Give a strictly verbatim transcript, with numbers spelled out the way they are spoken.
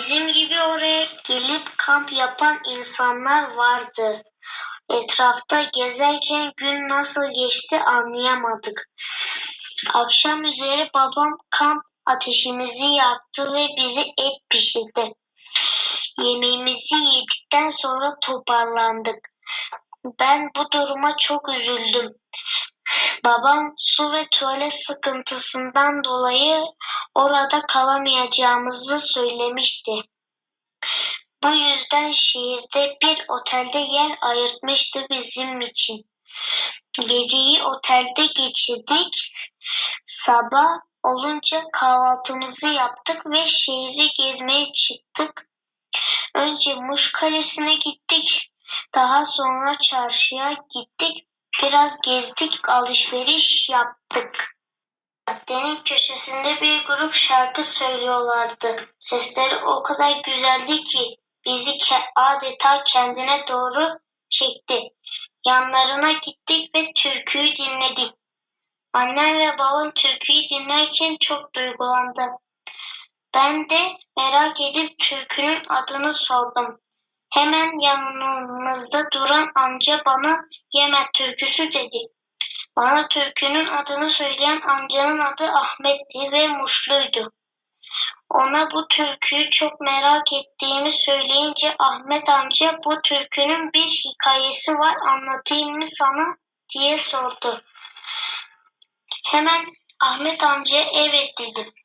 Bizim gibi oraya gelip kamp yapan insanlar vardı. Etrafta gezerken gün nasıl geçti anlayamadık. Akşam üzeri babam kamp ateşimizi yaktı ve bize et pişirdi. Yemeğimizi yedikten sonra toparlandık. Ben bu duruma çok üzüldüm. Babam su ve tuvalet sıkıntısından dolayı orada kalamayacağımızı söylemişti. Bu yüzden şehirde bir otelde yer ayırtmıştı bizim için. Geceyi otelde geçirdik. Sabah olunca kahvaltımızı yaptık ve şehri gezmeye çıktık. Önce Muş Kalesi'ne gittik. Daha sonra çarşıya gittik. Biraz gezdik, alışveriş yaptık. Caddenin köşesinde bir grup şarkı söylüyorlardı. Sesleri o kadar güzeldi ki bizi ke- adeta kendine doğru çekti. Yanlarına gittik ve türküyü dinledik. Annem ve babam türküyü dinlerken çok duygulandı. Ben de merak edip türkünün adını sordum. Hemen yanımızda duran amca bana Yemen türküsü dedi. Bana türkünün adını söyleyen amcanın adı Ahmet'ti ve Muşluydu. Ona bu türküyü çok merak ettiğimi söyleyince Ahmet amca bu türkünün bir hikayesi var anlatayım mı sana diye sordu. Hemen Ahmet amca evet dedim.